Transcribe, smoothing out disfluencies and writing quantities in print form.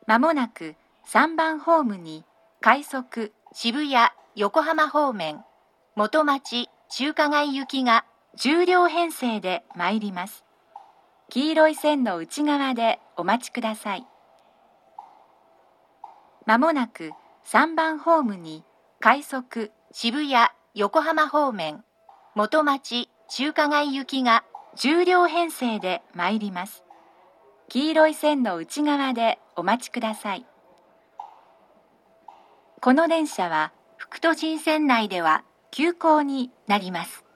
まもなく3番ホームに快速渋谷横浜方面元町中華街行きが10両編成で参ります。黄色い線の内側でお待ちください。まもなく3番ホームに快速渋谷横浜方面元町中華街行きが10両編成で参ります。黄色い線の内側でお待ちください。この電車は副都心線内では急行になります。